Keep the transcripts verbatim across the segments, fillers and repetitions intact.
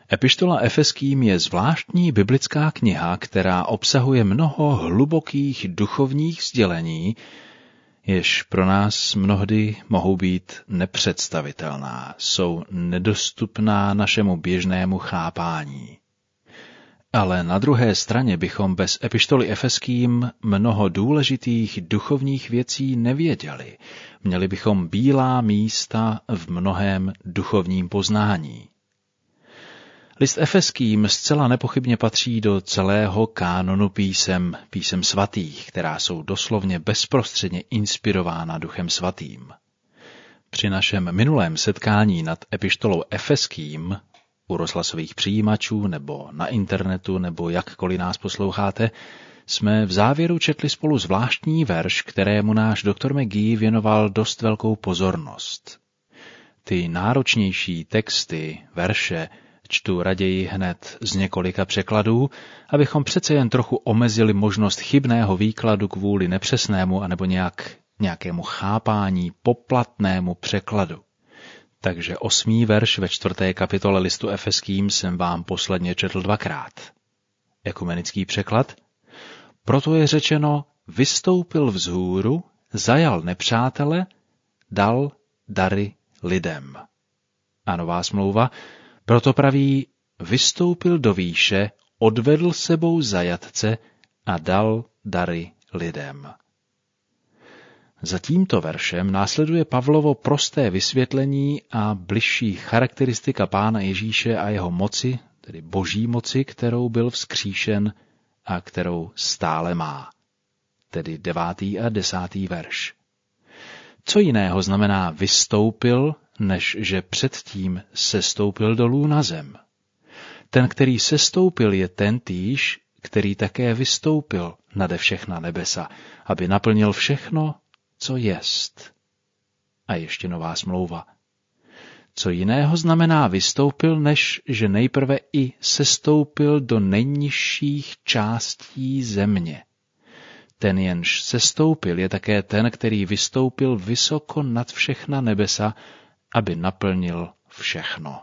Epištola Efeským je zvláštní biblická kniha, která obsahuje mnoho hlubokých duchovních sdělení, jež pro nás mnohdy mohou být nepředstavitelná, jsou nedostupná našemu běžnému chápání. Ale na druhé straně bychom bez epištoly Efeským mnoho důležitých duchovních věcí nevěděli. Měli bychom bílá místa v mnohém duchovním poznání. List Efeským zcela nepochybně patří do celého kánonu písem, písem svatých, která jsou doslovně bezprostředně inspirována Duchem svatým. Při našem minulém setkání nad epištolou Efeským, u rozhlasových přijímačů nebo na internetu nebo jakkoliv nás posloucháte, jsme v závěru četli spolu zvláštní verš, kterému náš doktor McGee věnoval dost velkou pozornost. Ty náročnější texty, verše, čtu raději hned z několika překladů, abychom přece jen trochu omezili možnost chybného výkladu kvůli nepřesnému anebo nějak, nějakému chápání poplatnému překladu. Takže osmý verš ve čtvrté kapitole listu Efeským jsem vám posledně četl dvakrát. Ekumenický překlad. Proto je řečeno, vystoupil vzhůru, zajal nepřátele, dal dary lidem. A Nová smlouva, proto praví, vystoupil do výše, odvedl sebou zajatce a dal dary lidem. Za tímto veršem následuje Pavlovo prosté vysvětlení a bližší charakteristika Pána Ježíše a jeho moci, tedy boží moci, kterou byl vzkříšen a kterou stále má. Tedy devátý a desátý verš. Co jiného znamená vystoupil, než že předtím sestoupil dolů na zem? Ten, který sestoupil, je ten týž, který také vystoupil nade všechna nebesa, aby naplnil všechno, co jest. A ještě Nová smlouva. Co jiného znamená vystoupil, než že nejprve i sestoupil do nejnižších částí země. Ten, jenž sestoupil, je také ten, který vystoupil vysoko nad všechna nebesa, aby naplnil všechno.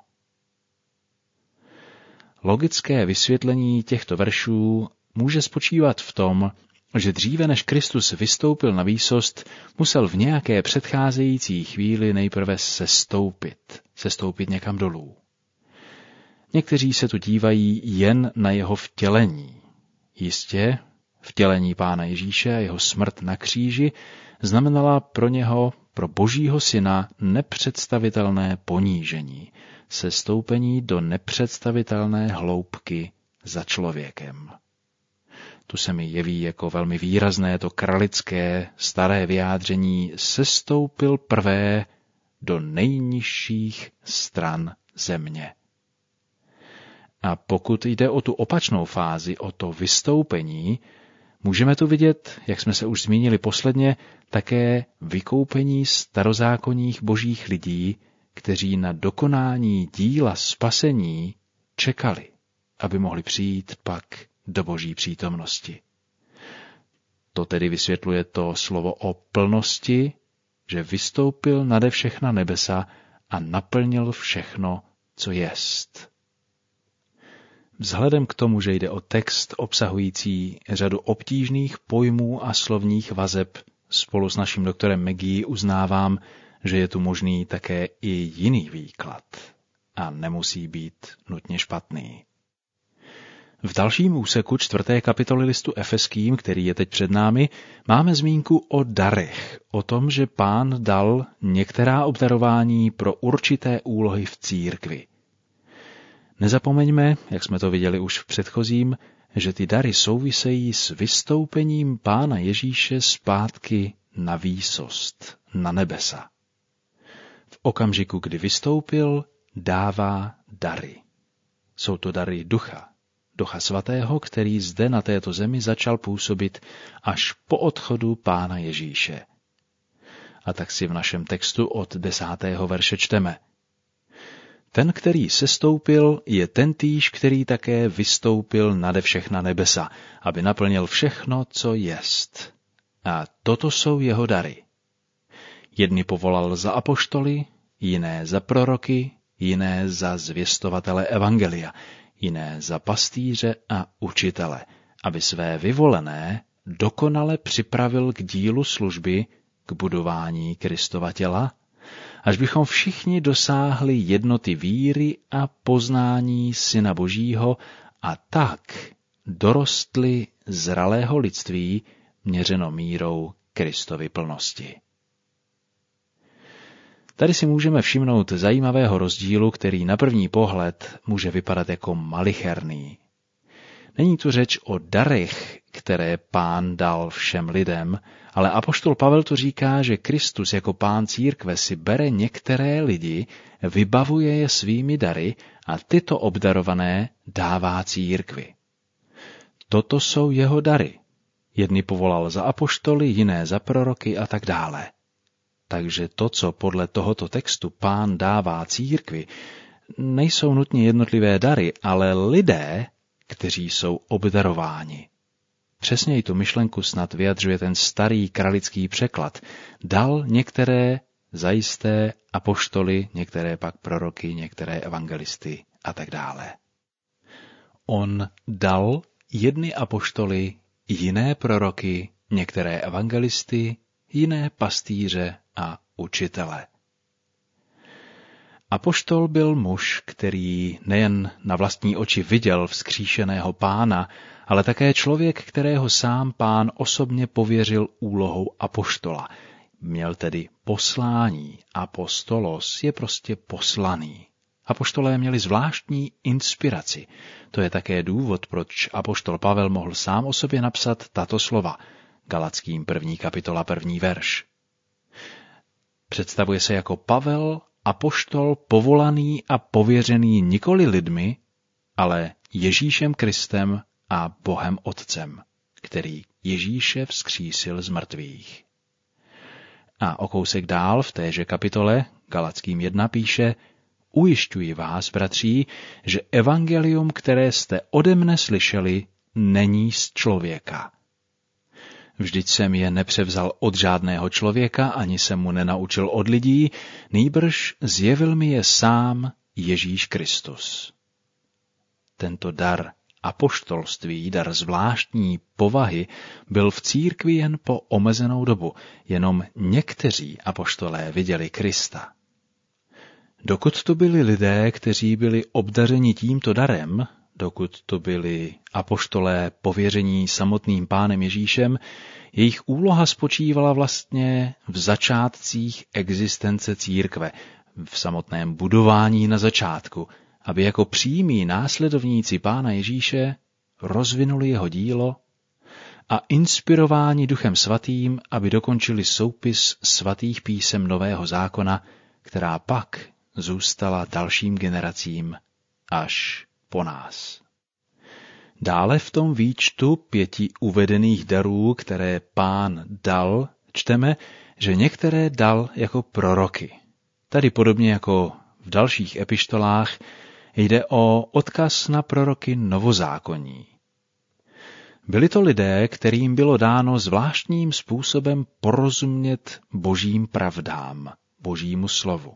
Logické vysvětlení těchto veršů může spočívat v tom, že dříve než Kristus vystoupil na výsost, musel v nějaké předcházející chvíli nejprve sestoupit, sestoupit někam dolů. Někteří se tu dívají jen na jeho vtělení. Jistě, vtělení Pána Ježíše a jeho smrt na kříži znamenala pro něho, pro Božího syna, nepředstavitelné ponížení, sestoupení do nepředstavitelné hloubky za člověkem. Tu se mi jeví jako velmi výrazné to kralické staré vyjádření sestoupil prvé do nejnižších stran země. A pokud jde o tu opačnou fázi, o to vystoupení, můžeme tu vidět, jak jsme se už zmínili posledně, také vykoupení starozákonních božích lidí, kteří na dokonání díla spasení čekali, aby mohli přijít pak do boží přítomnosti. To tedy vysvětluje to slovo o plnosti, že vystoupil nade všechna nebesa a naplnil všechno, co jest. Vzhledem k tomu, že jde o text obsahující řadu obtížných pojmů a slovních vazeb, spolu s naším doktorem McGee uznávám, že je tu možný také i jiný výklad a nemusí být nutně špatný. V dalším úseku čtvrté kapitoly listu Efeským, který je teď před námi, máme zmínku o darech, o tom, že Pán dal některá obdarování pro určité úlohy v církvi. Nezapomeňme, jak jsme to viděli už v předchozím, že ty dary souvisejí s vystoupením Pána Ježíše zpátky na výsost, na nebesa. V okamžiku, kdy vystoupil, dává dary. Jsou to dary ducha. Ducha svatého, který zde na této zemi začal působit až po odchodu Pána Ježíše. A tak si v našem textu od desátého verše čteme. Ten, který sestoupil, je tentýž, který také vystoupil nade všechna nebesa, aby naplnil všechno, co jest. A toto jsou jeho dary. Jedny povolal za apoštoly, jiné za proroky, jiné za zvěstovatele evangelia, jiné za pastýře a učitele, aby své vyvolené dokonale připravil k dílu služby, k budování Kristova těla, až bychom všichni dosáhli jednoty víry a poznání Syna Božího a tak dorostli zralého lidství měřeno mírou Kristovy plnosti. Tady si můžeme všimnout zajímavého rozdílu, který na první pohled může vypadat jako malicherný. Není tu řeč o darech, které Pán dal všem lidem, ale apoštol Pavel tu říká, že Kristus jako Pán církve si bere některé lidi, vybavuje je svými dary a tyto obdarované dává církvi. Toto jsou jeho dary. Jedny povolal za apoštoly, jiné za proroky a tak dále. Takže to, co podle tohoto textu Pán dává církvi, nejsou nutně jednotlivé dary, ale lidé, kteří jsou obdarováni. Přesněji tu myšlenku snad vyjadřuje ten starý kralický překlad. Dal některé zajisté apoštoly, některé pak proroky, některé evangelisty a tak dále. On dal jedny apoštoly, jiné proroky, některé evangelisty, jiné pastýře a učitele. Apoštol byl muž, který nejen na vlastní oči viděl vzkříšeného Pána, ale také člověk, kterého sám Pán osobně pověřil úlohou apoštola. Měl tedy poslání. Apostolos je prostě poslaný. Apoštolé měli zvláštní inspiraci. To je také důvod, proč apoštol Pavel mohl sám o sobě napsat tato slova. Galackým první kapitola první verš. Představuje se jako Pavel, apoštol povolaný a pověřený nikoli lidmi, ale Ježíšem Kristem a Bohem Otcem, který Ježíše vzkřísil z mrtvých. A o kousek dál v téže kapitole Galackým jedna píše: Ujišťuji vás, bratří, že evangelium, které jste ode mne slyšeli, není z člověka. Vždyť jsem je nepřevzal od žádného člověka, ani jsem mu nenaučil od lidí, nýbrž zjevil mi je sám Ježíš Kristus. Tento dar apoštolství, dar zvláštní povahy, byl v církvi jen po omezenou dobu, jenom někteří apoštolé viděli Krista. Dokud to byli lidé, kteří byli obdařeni tímto darem, dokud to byli apoštolé pověření samotným Pánem Ježíšem, jejich úloha spočívala vlastně v začátcích existence církve, v samotném budování na začátku, aby jako přímí následovníci Pána Ježíše rozvinuli jeho dílo a inspirováni Duchem Svatým, aby dokončili soupis svatých písem Nového zákona, která pak zůstala dalším generacím až po nás. Dále v tom výčtu pěti uvedených darů, které Pán dal, čteme, že některé dal jako proroky. Tady podobně jako v dalších epištolách jde o odkaz na proroky novozákonní. Byli to lidé, kterým bylo dáno zvláštním způsobem porozumět božím pravdám, božímu slovu.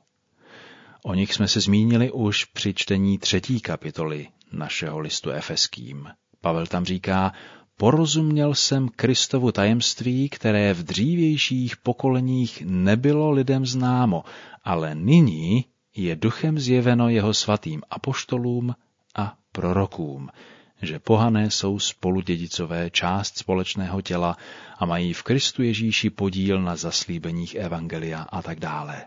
O nich jsme se zmínili už při čtení třetí kapitoly našeho listu Efeským. Pavel tam říká: Porozuměl jsem Kristovu tajemství, které v dřívějších pokoleních nebylo lidem známo, ale nyní je duchem zjeveno jeho svatým apoštolům a prorokům, že pohané jsou spoludědicové část společného těla a mají v Kristu Ježíši podíl na zaslíbeních evangelia a tak dále.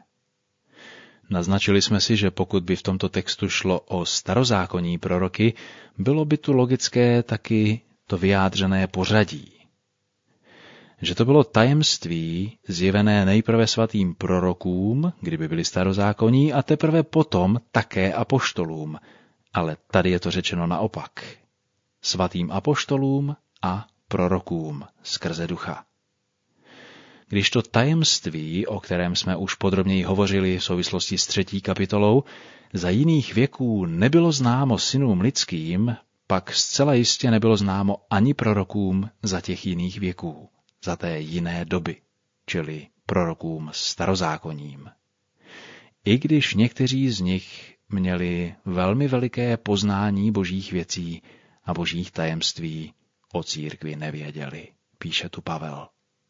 Naznačili jsme si, že pokud by v tomto textu šlo o starozákonní proroky, bylo by tu logické taky to vyjádřené pořadí. Že to bylo tajemství zjevené nejprve svatým prorokům, kdyby byli starozákonní, a teprve potom také apoštolům, ale tady je to řečeno naopak. Svatým apoštolům a prorokům skrze ducha. Když to tajemství, o kterém jsme už podrobněji hovořili v souvislosti s třetí kapitolou, za jiných věků nebylo známo synům lidským, pak zcela jistě nebylo známo ani prorokům za těch jiných věků, za té jiné doby, čili prorokům starozákonním. I když někteří z nich měli velmi veliké poznání božích věcí a božích tajemství o církvi nevěděli, píše tu Pavel.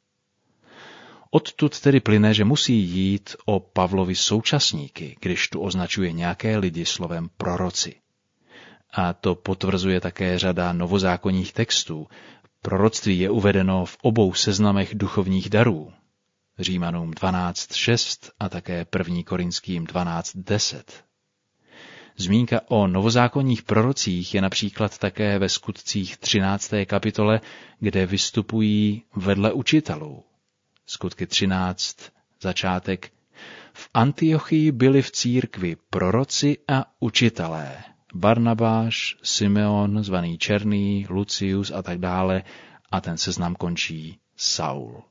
Odtud tedy plyne, že musí jít o Pavlovi současníky, když tu označuje nějaké lidi slovem proroci. A to potvrzuje také řada novozákonních textů. Proroctví je uvedeno v obou seznamech duchovních darů. Římanům dvanáct šest a také první Korinským dvanáct deset. Zmínka o novozákonních prorocích je například také ve Skutcích třinácté kapitole, kde vystupují vedle učitelů. Skutky třináct, začátek. V Antiochii byli v církvi proroci a učitelé. Barnabáš, Simeon, zvaný Černý, Lucius a tak dále, a ten seznam končí Saul.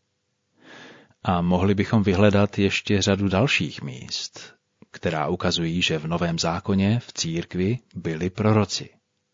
A mohli bychom vyhledat ještě řadu dalších míst, která ukazují, že v Novém zákoně v církvi byli proroci.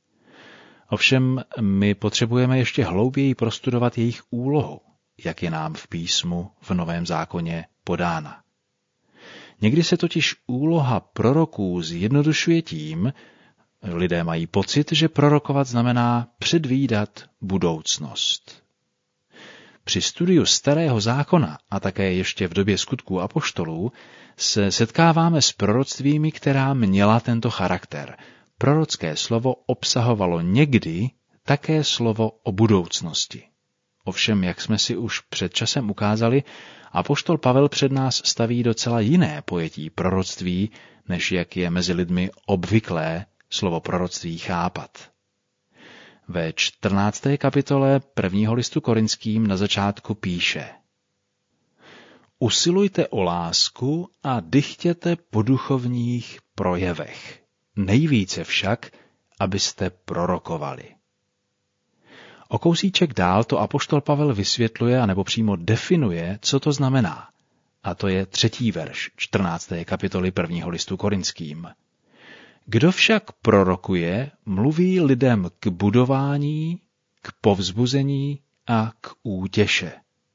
Ovšem my potřebujeme ještě hlouběji prostudovat jejich úlohu, jak je nám v písmu v Novém zákoně podána. Někdy se totiž úloha proroků zjednodušuje tím, lidé mají pocit, že prorokovat znamená předvídat budoucnost. Při studiu Starého zákona a také ještě v době Skutků apoštolů se setkáváme s proroctvími, která měla tento charakter. Prorocké slovo obsahovalo někdy také slovo o budoucnosti. Ovšem, jak jsme si už před časem ukázali, apoštol Pavel před nás staví docela jiné pojetí proroctví, než jak je mezi lidmi obvyklé slovo proroctví chápat. Ve čtrnácté kapitole prvního listu Korinským na začátku píše: Usilujte o lásku a dychtěte po duchovních projevech. Nejvíce však, abyste prorokovali. O kousíček dál to apoštol Pavel vysvětluje anebo přímo definuje, co to znamená. A to je třetí verš čtrnácté kapitoly prvního listu Korinským. Kdo však prorokuje, mluví lidem k budování, k povzbuzení a k útěše.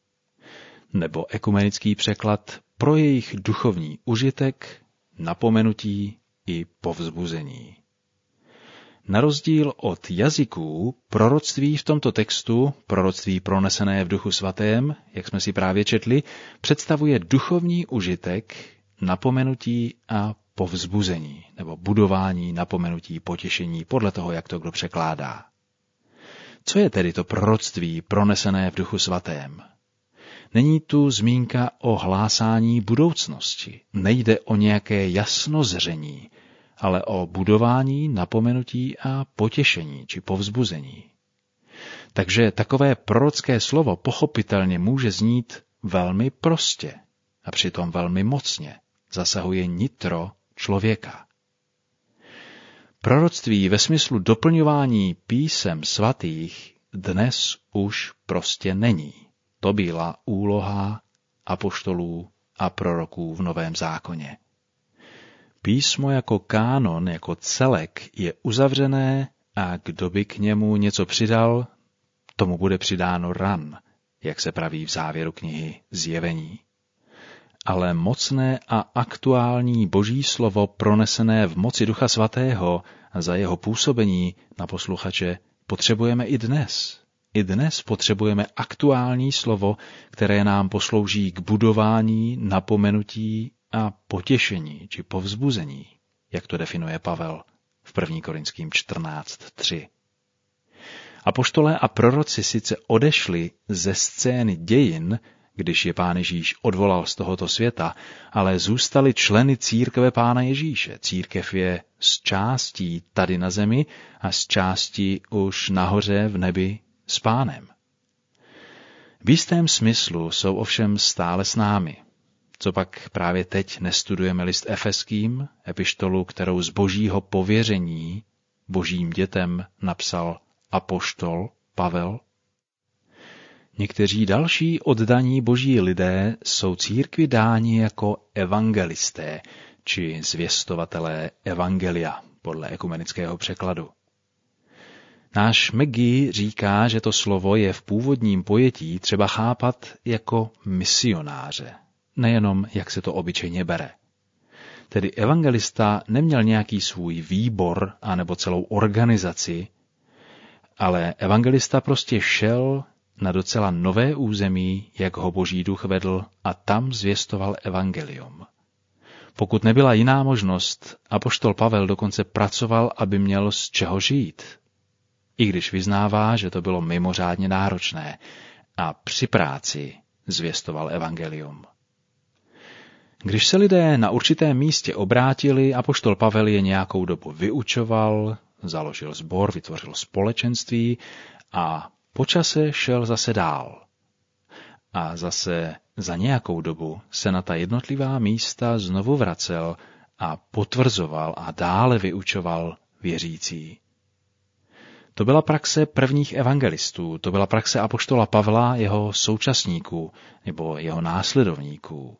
Nebo ekumenický překlad pro jejich duchovní užitek, napomenutí i povzbuzení. Na rozdíl od jazyků, proroctví v tomto textu, proroctví pronesené v Duchu svatém, jak jsme si právě četli, představuje duchovní užitek, napomenutí a povzbuzení, nebo budování, napomenutí, potěšení, podle toho, jak to kdo překládá. Co je tedy to proroctví pronesené v Duchu svatém? Není tu zmínka o hlásání budoucnosti, nejde o nějaké jasnozření, ale o budování, napomenutí a potěšení či povzbuzení. Takže takové prorocké slovo pochopitelně může znít velmi prostě a přitom velmi mocně. Zasahuje nitro člověka. Proroctví ve smyslu doplňování písem svatých dnes už prostě není. To byla úloha apoštolů a proroků v Novém zákoně. Písmo jako kánon, jako celek je uzavřené a kdo by k němu něco přidal, tomu bude přidáno ran, jak se praví v závěru knihy Zjevení. Ale mocné a aktuální boží slovo pronesené v moci Ducha svatého a za jeho působení na posluchače potřebujeme i dnes. I dnes potřebujeme aktuální slovo, které nám poslouží k budování, napomenutí a potěšení či povzbuzení, jak to definuje Pavel v první Korinským čtrnáct tři. Apoštolé a proroci sice odešli ze scény dějin, když je Pán Ježíš odvolal z tohoto světa, ale zůstali členy církve Pána Ježíše. Církev je z částí tady na zemi a z částí už nahoře v nebi s Pánem. V jistém smyslu jsou ovšem stále s námi. Co pak právě teď nestudujeme list Efeským, epištolu, kterou z božího pověření božím dětem napsal apoštol Pavel? Někteří další oddaní boží lidé jsou církvi dáni jako evangelisté, či zvěstovatelé evangelia, podle ekumenického překladu. Náš Megi říká, že to slovo je v původním pojetí třeba chápat jako misionáře, nejenom jak se to obyčejně bere. Tedy evangelista neměl nějaký svůj výbor anebo celou organizaci, ale evangelista prostě šel na docela nové území, jak ho Boží duch vedl, a tam zvěstoval evangelium. Pokud nebyla jiná možnost, apoštol Pavel dokonce pracoval, aby měl z čeho žít. I když vyznává, že to bylo mimořádně náročné, a při práci zvěstoval evangelium. Když se lidé na určitém místě obrátili, apoštol Pavel je nějakou dobu vyučoval, založil sbor, vytvořil společenství a po čase šel zase dál. A zase za nějakou dobu se na ta jednotlivá místa znovu vracel a potvrzoval a dále vyučoval věřící. To byla praxe prvních evangelistů, to byla praxe apoštola Pavla, jeho současníků nebo jeho následovníků.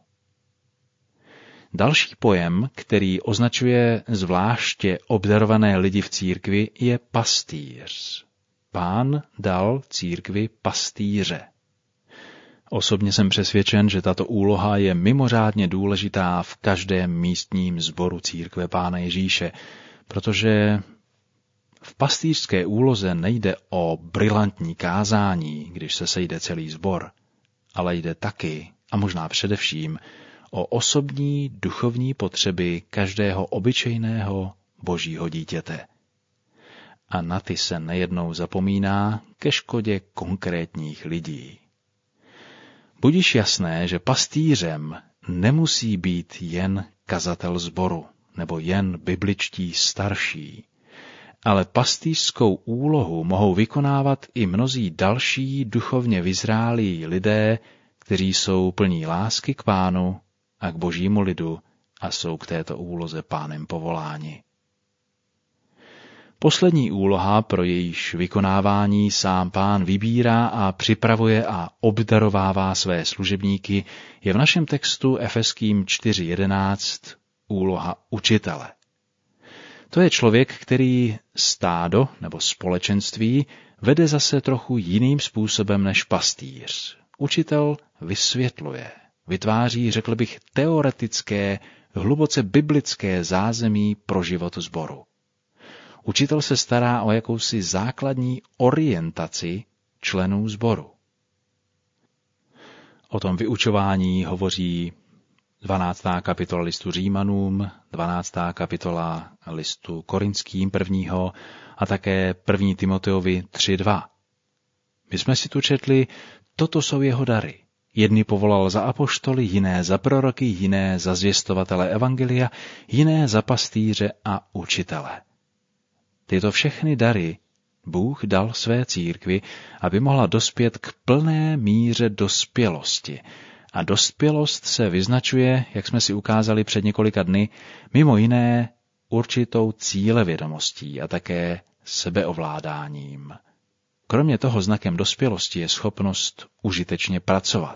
Další pojem, který označuje zvláště obdarované lidi v církvi, je pastýř. Pán dal církvi pastýře. Osobně jsem přesvědčen, že tato úloha je mimořádně důležitá v každém místním sboru církve Pána Ježíše, protože v pastýřské úloze nejde o brilantní kázání, když se sejde celý sbor, ale jde taky, a možná především, o osobní duchovní potřeby každého obyčejného božího dítěte. A na ty se nejednou zapomíná ke škodě konkrétních lidí. Budiž jasné, že pastýřem nemusí být jen kazatel sboru nebo jen bibličtí starší, ale pastýřskou úlohu mohou vykonávat i mnozí další duchovně vyzrálí lidé, kteří jsou plní lásky k Pánu a k božímu lidu a jsou k této úloze Pánem povoláni. Poslední úloha, pro jejíž vykonávání sám Pán vybírá a připravuje a obdarovává své služebníky, je v našem textu Efeským čtyři jedenáct úloha učitele. To je člověk, který stádo nebo společenství vede zase trochu jiným způsobem než pastýř. Učitel vysvětluje, vytváří, řekl bych, teoretické, hluboce biblické zázemí pro život sboru. Učitel se stará o jakousi základní orientaci členů sboru. O tom vyučování hovoří dvanáctá kapitola listu Římanům, dvanáctá kapitola listu Korinským prvního a také první Timoteovi tři dva. My jsme si tu četli, toto jsou jeho dary. Jedny povolal za apoštoly, jiné za proroky, jiné za zvěstovatele evangelia, jiné za pastýře a učitele. Tyto všechny dary Bůh dal své církvi, aby mohla dospět k plné míře dospělosti. A dospělost se vyznačuje, jak jsme si ukázali před několika dny, mimo jiné určitou cílevědomostí a také sebeovládáním. Kromě toho znakem dospělosti je schopnost užitečně pracovat.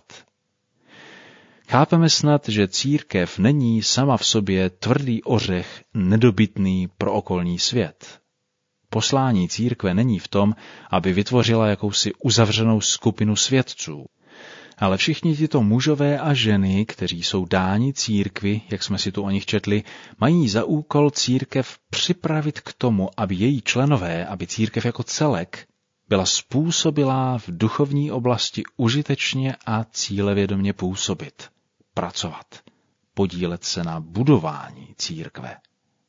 Chápeme snad, že církev není sama v sobě tvrdý ořech nedobytný pro okolní svět. Poslání církve není v tom, aby vytvořila jakousi uzavřenou skupinu svědců, ale všichni tito mužové a ženy, kteří jsou dáni církvi, jak jsme si tu o nich četli, mají za úkol církev připravit k tomu, aby její členové, aby církev jako celek byla způsobilá v duchovní oblasti užitečně a cílevědomě působit, pracovat, podílet se na budování církve.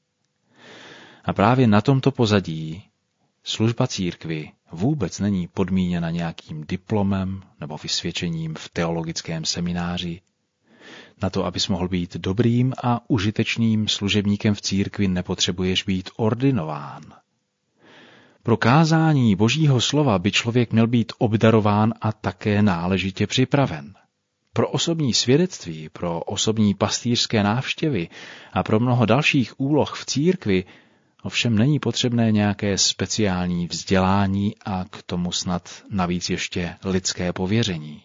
A právě na tomto pozadí služba církvi vůbec není podmíněna nějakým diplomem nebo vysvědčením v teologickém semináři. Na to, abys mohl být dobrým a užitečným služebníkem v církvi, nepotřebuješ být ordinován. Pro kázání Božího slova by člověk měl být obdarován a také náležitě připraven. Pro osobní svědectví, pro osobní pastýřské návštěvy a pro mnoho dalších úloh v církvi ovšem není potřebné nějaké speciální vzdělání a k tomu snad navíc ještě lidské pověření.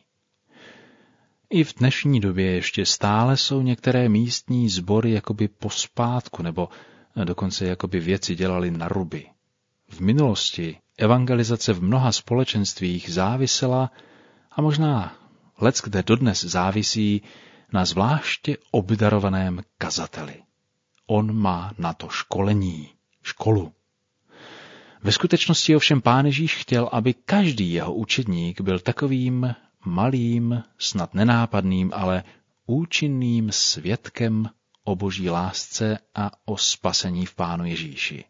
I v dnešní době ještě stále jsou některé místní sbory jakoby pospátku nebo dokonce jakoby věci dělali na ruby. V minulosti evangelizace v mnoha společenstvích závisela a možná leckde dodnes závisí na zvláště obdarovaném kazateli. On má na to školení, školu. Ve skutečnosti ovšem Pán Ježíš chtěl, aby každý jeho učedník byl takovým malým, snad nenápadným, ale účinným svědkem o Boží lásce a o spasení v Pánu Ježíši.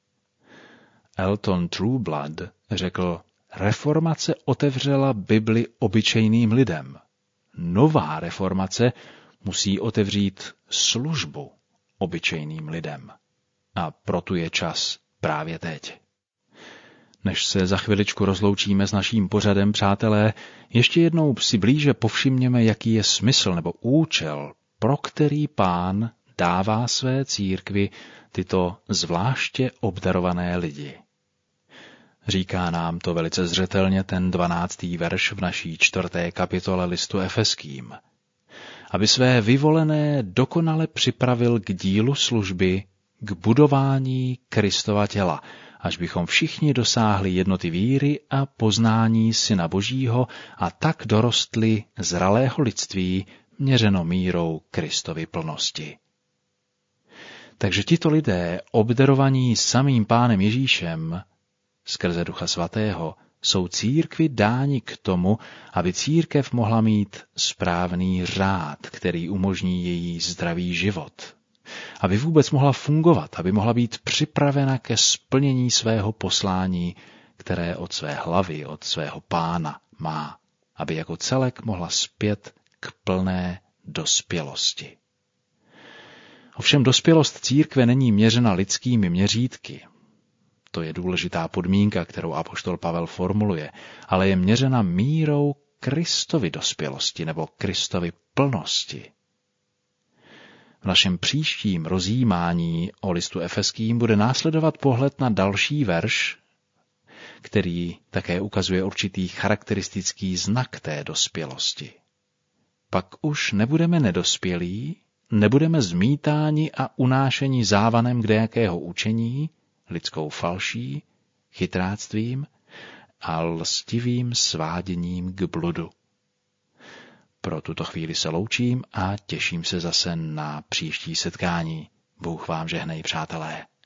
Elton Trueblood řekl, reformace otevřela Bibli obyčejným lidem. Nová reformace musí otevřít službu obyčejným lidem. A proto je čas právě teď. Než se za chviličku rozloučíme s naším pořadem, přátelé, ještě jednou si blíže povšimněme, jaký je smysl nebo účel, pro který Pán dává své církvi tyto zvláště obdarované lidi. Říká nám to velice zřetelně ten dvanáctý verš v naší čtvrté kapitole listu Efeským. Aby své vyvolené dokonale připravil k dílu služby, k budování Kristova těla, až bychom všichni dosáhli jednoty víry a poznání Syna Božího a tak dorostli zralého lidství měřeno mírou Kristovy plnosti. Takže tito lidé, obdarovaní samým Pánem Ježíšem, skrze Ducha Svatého, jsou církvi dáni k tomu, aby církev mohla mít správný řád, který umožní její zdravý život. Aby vůbec mohla fungovat, aby mohla být připravena ke splnění svého poslání, které od své hlavy, od svého Pána má, aby jako celek mohla zpět k plné dospělosti. Ovšem dospělost církve není měřena lidskými měřítky. To je důležitá podmínka, kterou apoštol Pavel formuluje, ale je měřena mírou Kristovy dospělosti nebo Kristovy plnosti. V našem příštím rozjímání o listu Efeským bude následovat pohled na další verš, který také ukazuje určitý charakteristický znak té dospělosti. Pak už nebudeme nedospělí, nebudeme zmítáni a unášeni závanem kdejakého učení, lidskou falší, chytráctvím a lstivým sváděním k bludu. Pro tuto chvíli se loučím a těším se zase na příští setkání. Bůh vám žehnej, přátelé.